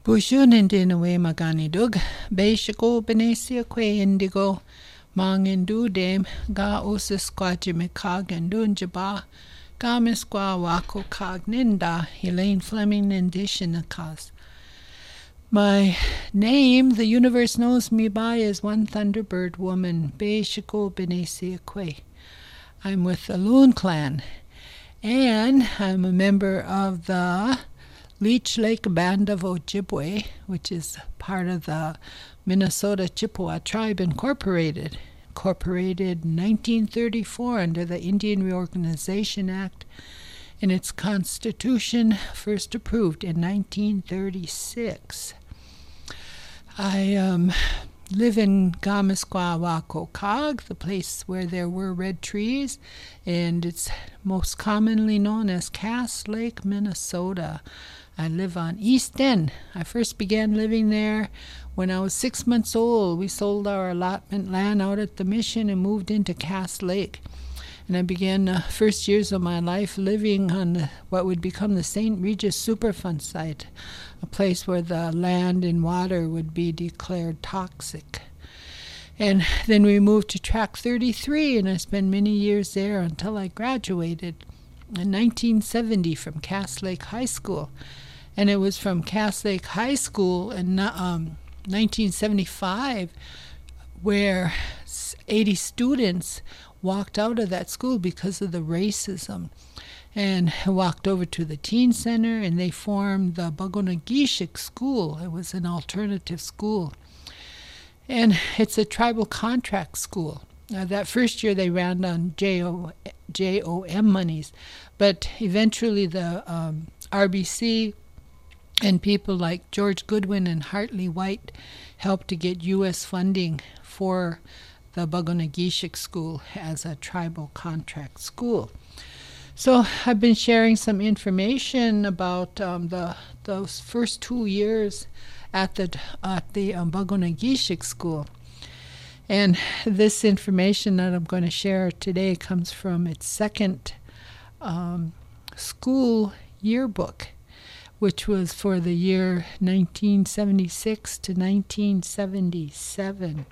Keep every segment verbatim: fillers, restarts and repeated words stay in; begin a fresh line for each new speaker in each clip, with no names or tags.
Bushun indinawe maganidug, Beishiko Benesia que indigo, Mangindu dame, Ga osis quajimikag and dunjaba, Gamisqua wako cogninda, Elaine Fleming nindishinakas. My name, the universe knows me by, is One Thunderbird Woman, Beishiko Benesia que. I'm with the Loon Clan, and I'm a member of the Leech Lake Band of Ojibwe, which is part of the Minnesota Chippewa Tribe Incorporated, incorporated in nineteen thirty-four under the Indian Reorganization Act, and its constitution first approved in nineteen thirty-six. I um, live in Gamisquawakokog, the place where there were red trees, and it's most commonly known as Cass Lake, Minnesota. I live on East End. I first began living there when I was six months old. We sold our allotment land out at the mission and moved into Cass Lake. And I began the first years of my life living on the, what would become the Saint Regis Superfund site, a place where the land and water would be declared toxic. And then we moved to Track thirty-three, and I spent many years there until I graduated in nineteen seventy from Cass Lake High School. And it was from Cass Lake High School in um, nineteen seventy-five where eighty students walked out of that school because of the racism, and walked over to the teen center, and they formed the Bagonagishik School. It was an alternative school, and it's a tribal contract school. Uh, that first year they ran on J O M monies, but eventually the um, R B C and people like George Goodwin and Hartley White helped to get U S funding for the Bagonagishik School as a tribal contract school. So I've been sharing some information about um, the those first two years at the at the um, Bagonagishik School. And this information that I'm going to share today comes from its second um, school yearbook, which was for the year nineteen seventy-six to nineteen seventy-seven.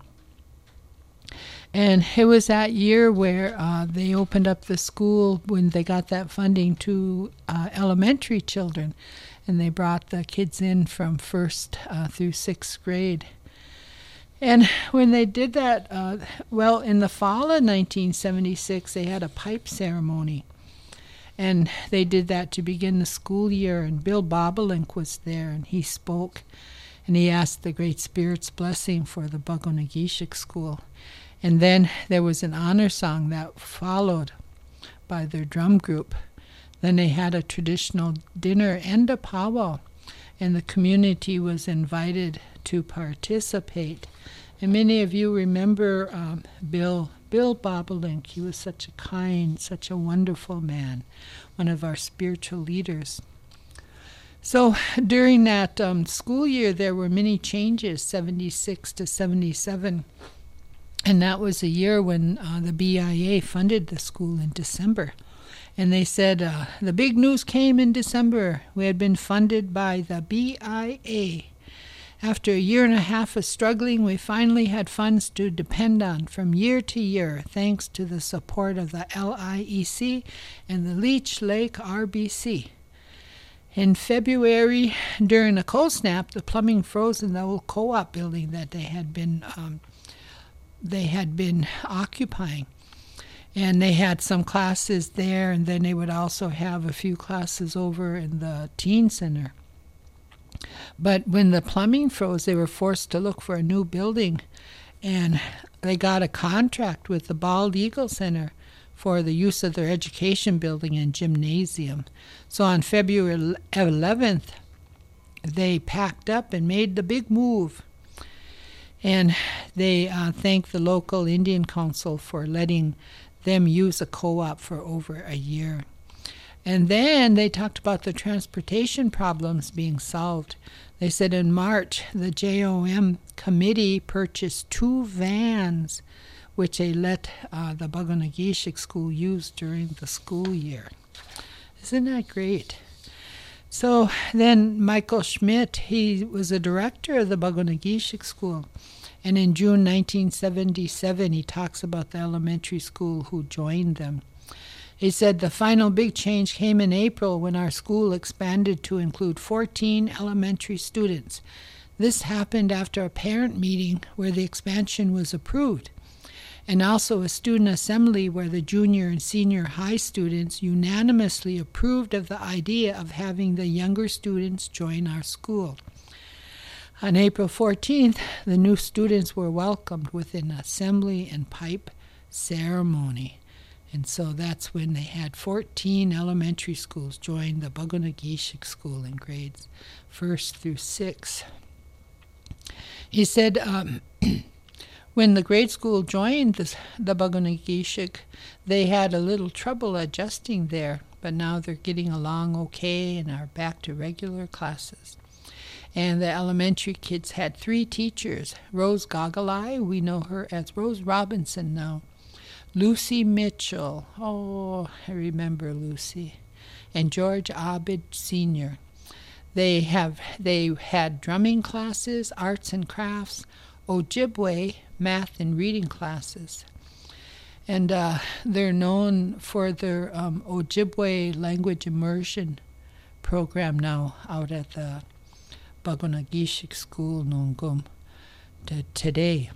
And it was that year where uh, they opened up the school when they got that funding to uh, elementary children, and they brought the kids in from first uh, through sixth grade. And when they did that, uh, well, in the fall of nineteen seventy-six, they had a pipe ceremony. And they did that to begin the school year, and Bill Bobolink was there, and he spoke, and he asked the Great Spirit's blessing for the Bagonagishik School. And then there was an honor song that followed by their drum group. Then they had a traditional dinner and a powwow, and the community was invited to participate. And many of you remember um, Bill Bill Bobolink. He was such a kind, such a wonderful man, one of our spiritual leaders. So during that um, school year, there were many changes, seventy-six to seventy-seven. And that was a year when uh, the B I A funded the school in December. And they said, uh, the big news came in December. We had been funded by the B I A. After a year and a half of struggling, we finally had funds to depend on from year to year, thanks to the support of the L I E C and the Leech Lake R B C. In February, during a cold snap, the plumbing froze in the old co-op building that they had been um, they had been occupying. And they had some classes there, and then they would also have a few classes over in the teen center. But when the plumbing froze, they were forced to look for a new building, and they got a contract with the Bald Eagle Center for the use of their education building and gymnasium. So on February eleventh, they packed up and made the big move. And they uh, thanked the local Indian Council for letting them use a co-op for over a year. And then they talked about the transportation problems being solved. They said in March, the J O M committee purchased two vans, which they let uh, the Bagonagishik School use during the school year. Isn't that great? So then Michael Schmidt, he was a director of the Bagunagishik School. And in June nineteen seventy-seven, he talks about the elementary school who joined them. He said, the final big change came in April when our school expanded to include fourteen elementary students. This happened after a parent meeting where the expansion was approved, and also a student assembly where the junior and senior high students unanimously approved of the idea of having the younger students join our school. On April fourteenth, the new students were welcomed with an assembly and pipe ceremony. And so that's when they had fourteen elementary schools join the Bagunagishik School in grades first through six. He said um, when the grade school joined the, the Bagunagishik, they had a little trouble adjusting there, but now they're getting along okay and are back to regular classes. And the elementary kids had three teachers. Rose Gagalai, we know her as Rose Robinson now. Lucy Mitchell, oh, I remember Lucy. And George Abid Senior They have they had drumming classes, arts and crafts, Ojibwe, math and reading classes. And uh, they're known for their um, Ojibwe language immersion program now out at the Bagunagishik School Nungum to today.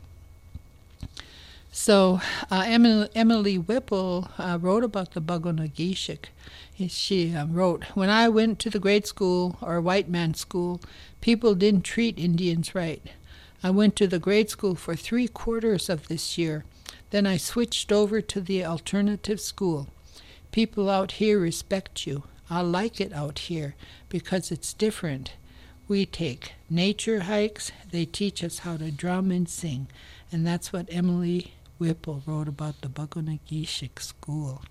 So uh, Emily, Emily Whipple uh, wrote about the Bagunagishik. She uh, wrote, when I went to the grade school or white man school, people didn't treat Indians right. I went to the grade school for three quarters of this year. Then I switched over to the alternative school. People out here respect you. I like it out here because it's different. We take nature hikes. They teach us how to drum and sing. And that's what Emily Whipple wrote about the Bagunagishik School.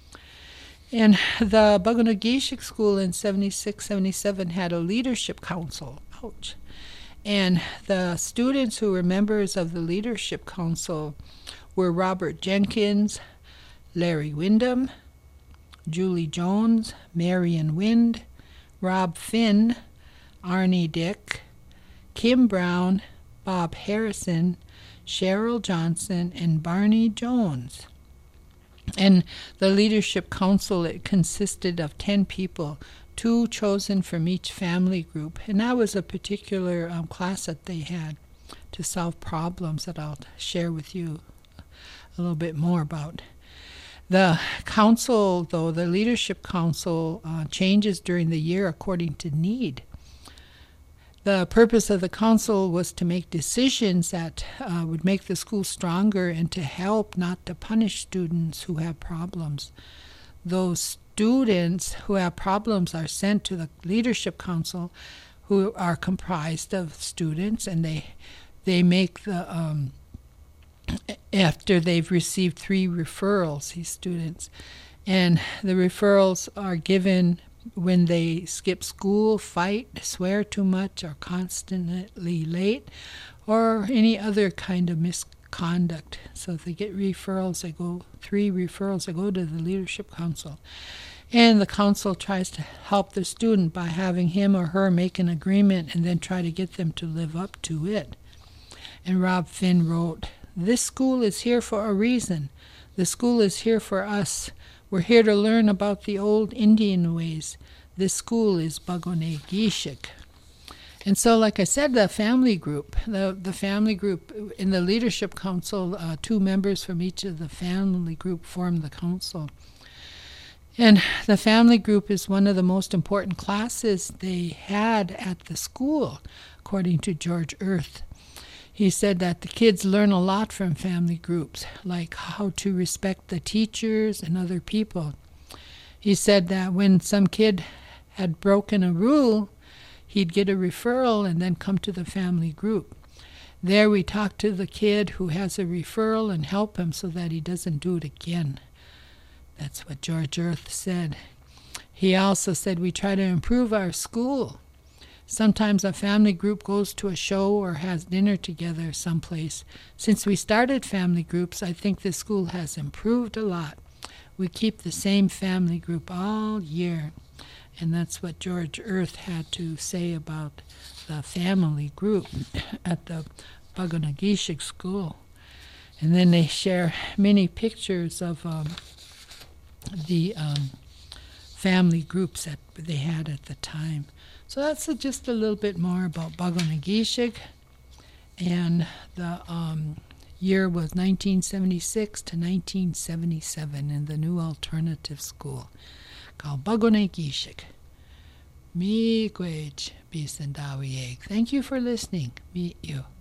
And the Bagunagishik School in seventy-six seventy-seven had a leadership council. Ouch. And the students who were members of the leadership council were Robert Jenkins, Larry Wyndham, Julie Jones, Marion Wind, Rob Finn, Arnie Dick, Kim Brown, Bob Harrison, Cheryl Johnson, and Barney Jones. And the leadership council, it consisted of ten people, two chosen from each family group. And that was a particular um, class that they had to solve problems that I'll share with you a little bit more about. The council, though, the leadership council uh, changes during the year according to need. The purpose of the council was to make decisions that uh, would make the school stronger and to help, not to punish students who have problems. Those students who have problems are sent to the leadership council, who are comprised of students, and they they make the um, after they've received three referrals, these students, and the referrals are given when they skip school, fight, swear too much, are constantly late, or any other kind of misconduct. So if they get referrals, they go, three referrals, they go to the leadership council. And the council tries to help the student by having him or her make an agreement and then try to get them to live up to it. And Rob Finn wrote, "This school is here for a reason. The school is here for us. We're here to learn about the old Indian ways. This school is Bagunagishik." And so, like I said, the family group, the, the family group in the leadership council, uh, two members from each of the family group form the council. And the family group is one of the most important classes they had at the school, according to George Earth. He said that the kids learn a lot from family groups, like how to respect the teachers and other people. He said that when some kid had broken a rule, he'd get a referral and then come to the family group. There we talk to the kid who has a referral and help him so that he doesn't do it again. That's what George Earth said. He also said we try to improve our school. Sometimes a family group goes to a show or has dinner together someplace. Since we started family groups, I think the school has improved a lot. We keep the same family group all year. And that's what George Earth had to say about the family group at the Bagunagishik school. And then they share many pictures of um, the um, family groups that they had at the time. So that's a, just a little bit more about Bagunagishik. And the um, year was nineteen seventy-six to nineteen seventy-seven in the new alternative school called Bagunagishik. Mi Gwej Bisandawieg. Thank you for listening. Meet you.